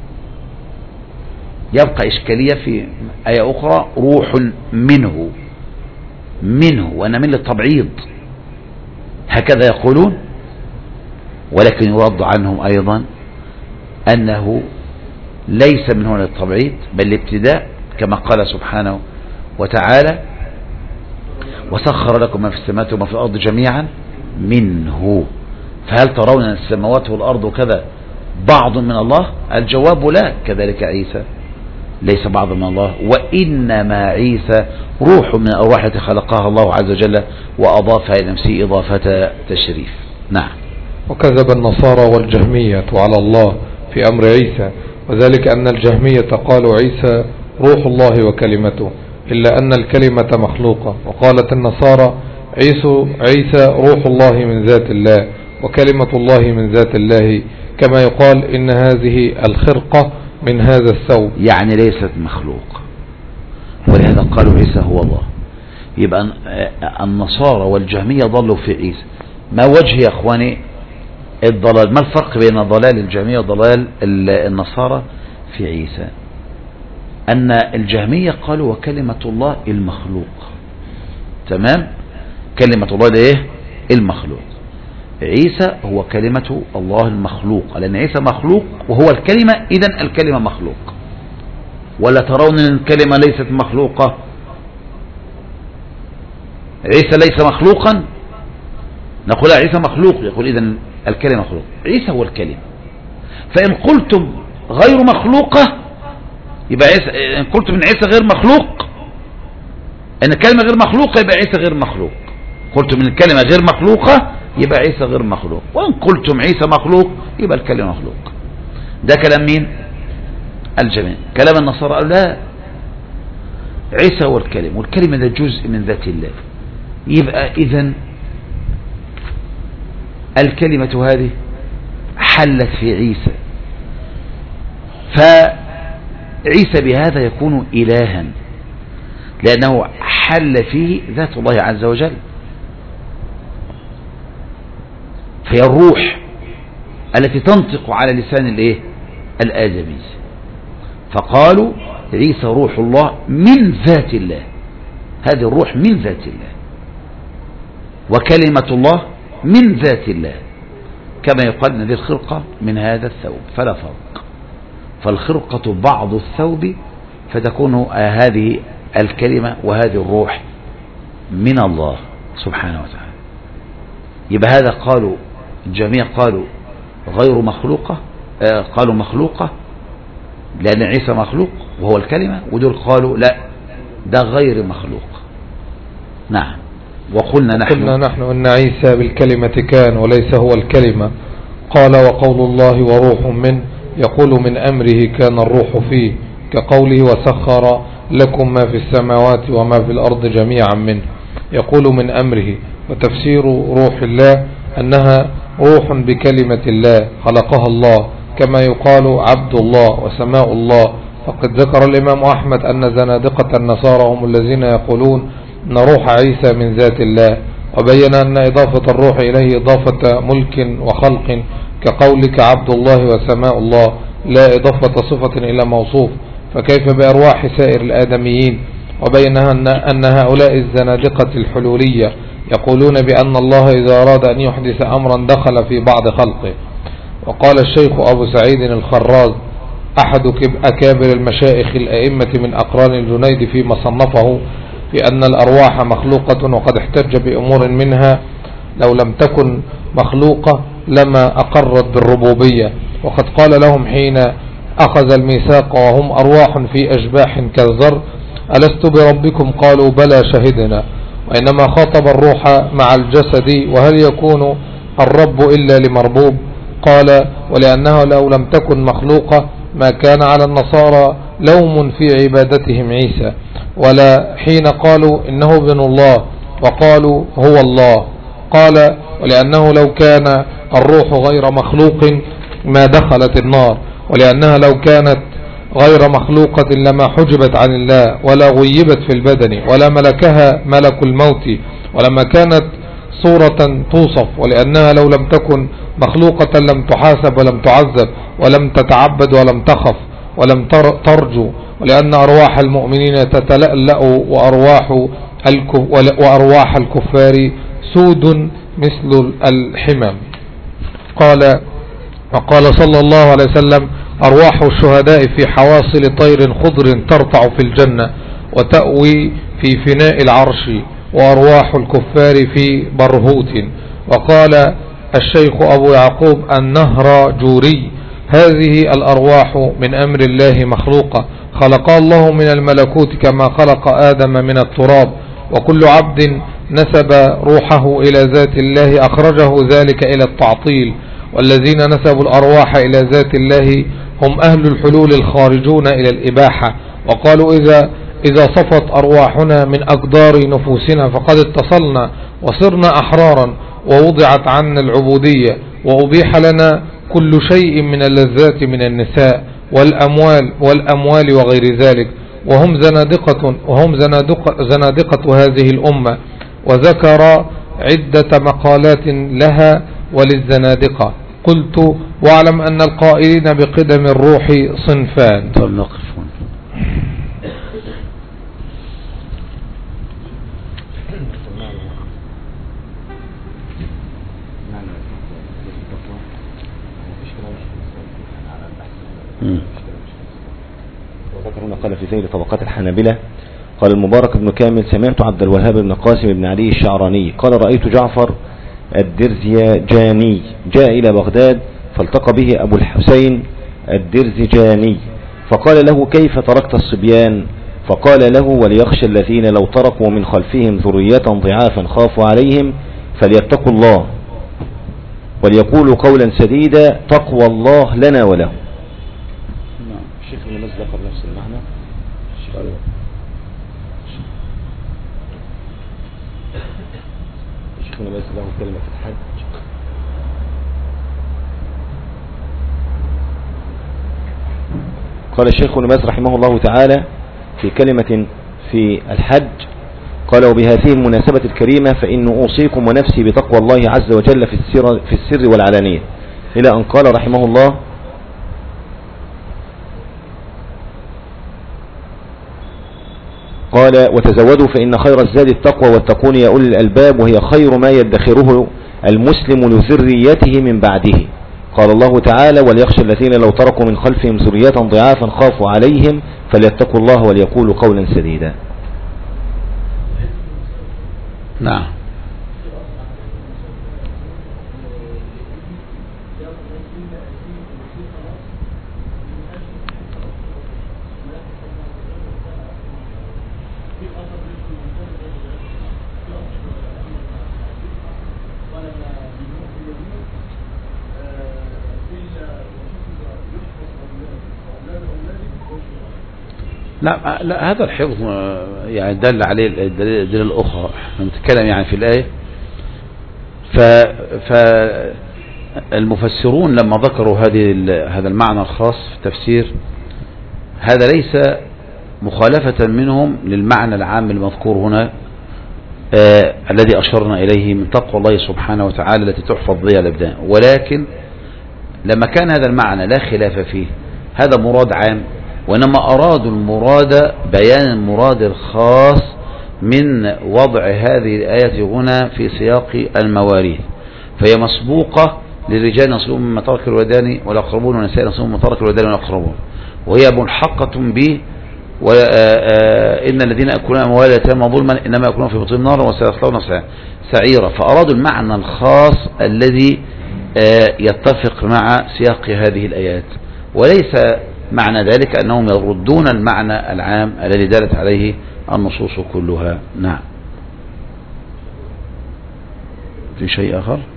يبقى إشكالية في آية أخرى روح منه، منه وأنا من للتبعيض هكذا يقولون، ولكن يرد عنهم أيضا أنه ليس من هنا للتبعيض بل الابتداء، كما قال سبحانه وتعالى وسخر لكم ما في السماوات وما في الأرض جميعا منه. فهل ترون أن السماوات والأرض كذا بعض من الله؟ الجواب لا. كذلك عيسى ليس بعض من الله، وإنما عيسى روح من الأرواح التي خلقها الله عز وجل وأضافها إلى نفسه إضافة تشريف. نعم. وكذب النصارى والجهمية على الله في أمر عيسى، وذلك أن الجهمية قالوا عيسى روح الله وكلمته، إلا أن الكلمة مخلوقة. وقالت النصارى عيسى عيسى روح الله من ذات الله وكلمة الله من ذات الله، كما يقال إن هذه الخرقة من هذا الثوب، يعني ليست مخلوق، ولهذا قالوا عيسى هو الله. يبقى النصارى والجهمية ضلوا في عيسى. ما وجه يا أخواني الضلال؟ ما الفرق بين ضلال الجهمية وضلال النصارى في عيسى؟ أن الجهمية قالوا وكلمة الله المخلوق، تمام، كلمة الله ده إيه؟ المخلوق. عيسى هو كلمة الله المخلوق، لأن عيسى مخلوق وهو الكلمة، إذن الكلمة مخلوق. ولا ترون أن الكلمة ليست مخلوقة؟ عيسى ليس مخلوقا؟ نقول عيسى مخلوق، يقول إذن الكلمة مخلوق. عيسى هو الكلمة. فإن قلتم غير مخلوقة يبقى عيسى، إن قلتم إن عيسى غير مخلوق، إن الكلمة غير مخلوقة يبقى عيسى غير مخلوق. قلتم إن الكلمة غير مخلوقة يبقى عيسى غير مخلوق، وإن قلتم عيسى مخلوق يبقى الكلمة مخلوق. ده كلام مين؟ الجميع. كلام النصارى قالوا لا، عيسى هو الكلمة، والكلمة ده جزء من ذات الله. يبقى إذن الكلمة هذه حلت في عيسى، فعيسى بهذا يكون إلها، لأنه حل فيه ذات الله عز وجل، فهي الروح التي تنطق على لسان الايه؟ الآدمي. فقالوا عيسى روح الله من ذات الله، هذه الروح من ذات الله، وكلمة الله من ذات الله، كما يقال ان ذي الخرقة من هذا الثوب، فلا فرق. فالخرقة بعض الثوب، فتكون هذه الكلمة وهذه الروح من الله سبحانه وتعالى. يبقى هذا قالوا الجميع قالوا غير مخلوقة، آه قالوا مخلوقة لأن عيسى مخلوق وهو الكلمة، ودول قالوا لا ده غير مخلوق. نعم. وقلنا نحن قلنا نحن أن عيسى بالكلمة كان وليس هو الكلمة. قال وقول الله وروح منه، يقول من أمره كان الروح فيه، كقوله وسخر لكم ما في السماوات وما في الأرض جميعا منه، يقول من أمره. وتفسير روح الله أنها روح بكلمة الله خلقها الله، كما يقال عبد الله وسماء الله. فقد ذكر الإمام أحمد أن زنادقة النصارى هم الذين يقولون أن روح عيسى من ذات الله، وبين أن إضافة الروح إليه إضافة ملك وخلق، كقولك عبد الله وسماء الله، لا إضافة صفة إلى موصوف، فكيف بأرواح سائر الآدميين. وبين أن هؤلاء الزنادقة الحلولية يقولون بأن الله إذا أراد أن يحدث أمرا دخل في بعض خلقه. وقال الشيخ أبو سعيد الخراز أحد أكابر المشايخ الأئمة من أقران الجنيد فيما صنفه في أن الأرواح مخلوقة، وقد احتج بأمور منها لو لم تكن مخلوقة لما أقرت بالربوبية. وقد قال لهم حين أخذ الميثاق وهم أرواح في أشباح كالذر ألست بربكم؟ قالوا بلى شهدنا. وإنما خاطب الروح مع الجسد، وهل يكون الرب إلا لمربوب؟ قال ولأنها لو لم تكن مخلوقة ما كان على النصارى لوم في عبادتهم عيسى، ولا حين قالوا إنه ابن الله وقالوا هو الله. قال ولأنه لو كان الروح غير مخلوق ما دخلت النار، ولأنها لو كانت غير مخلوقة لما حجبت عن الله ولا غيبت في البدن ولا ملكها ملك الموت ولما كانت صورة توصف، ولأنها لو لم تكن مخلوقة لم تحاسب ولم تعذب ولم تتعبد ولم تخف ولم ترجو، ولأن أرواح المؤمنين تتلألأ وأرواح وأرواح الكفار سود مثل الحمام. قال وقال صلى الله عليه وسلم أرواح الشهداء في حواصل طير خضر ترتع في الجنة وتأوي في فناء العرش، وأرواح الكفار في برهوت. وقال الشيخ أبو يعقوب النهر جوري هذه الأرواح من أمر الله مخلوقة، خلق الله من الملكوت كما خلق آدم من التراب، وكل عبد نسب روحه إلى ذات الله أخرجه ذلك إلى التعطيل، والذين نسبوا الأرواح إلى ذات الله هم أهل الحلول الخارجون إلى الإباحة، وقالوا إذا إذا صفت أرواحنا من أقدار نفوسنا فقد اتصلنا وصرنا أحرارا ووضعت عنا العبودية، وأبيح لنا كل شيء من اللذات من النساء والأموال والأموال وغير ذلك، وهم زنادقة وهم زنادقة, زنادقة هذه الأمة. وذكر عدة مقالات لها وللزنادقة. قلت واعلم أن القائلين بقدم الروح صنفان. طب نقف هنا. وذكر هنا قال في ذيل طبقات الحنابلة قال المبارك بن كامل سمعت عبد الوهاب بن قاسم بن علي الشعراني قال رأيت جعفر الدرزيجاني جاء إلى بغداد فالتقى به أبو الحسين الدرزيجاني فقال له كيف تركت الصبيان؟ فقال له وليخشى الذين لو تركوا من خلفهم ذرية ضعافا خافوا عليهم فليتقوا الله وليقولوا قولا سديدا تقوى الله لنا وله. الشيخ ابن باز ذكر نفس المعنى. الشيخ ابن باز له كلمة في الحج قال الشيخ ابن باز رحمه الله تعالى في كلمة في الحج قال وبهذه المناسبة الكريمة فإن أوصيكم ونفسي بتقوى الله عز وجل في السر, في السر والعلانية إلى أن قال رحمه الله قال وتزودوا فإن خير الزاد التقوى واتقون يا أولي الألباب وهي خير ما يدخره المسلم لذريته من بعده. قال الله تعالى وليخشى الذين لو تركوا من خلفهم ذرية ضعافا خافوا عليهم فليتقوا الله وليقولوا قولا سديدا. نعم. لا لا هذا الحفظ يعني دل عليه الدليل الأخرى. احنا بنتكلم يعني في الآية فالمفسرون لما ذكروا هذه هذا المعنى الخاص في التفسير هذا ليس مخالفة منهم للمعنى العام المذكور هنا آه الذي أشرنا إليه من تقوى الله سبحانه وتعالى التي تحفظ بها الأبدان، ولكن لما كان هذا المعنى لا خلاف فيه هذا مراد عام، وإنما أرادوا المراد بيان المراد الخاص من وضع هذه الآية هنا في سياق المواريث، فهي مسبوقة للرجال نصيب مما ترك الوالدان والأقربون والنساء نصيب مما ترك الوالدان والأقربون، وهي ملحقة به وإن الذين يأكلون أموال اليتامى ظلما إنما يأكلون في بطونهم نارا وسيصلون سعيرا. فأرادوا المعنى الخاص الذي يتفق مع سياق هذه الآيات، وليس معنى ذلك أنهم يردون المعنى العام الذي دلت عليه النصوص كلها. نعم. في شيء آخر؟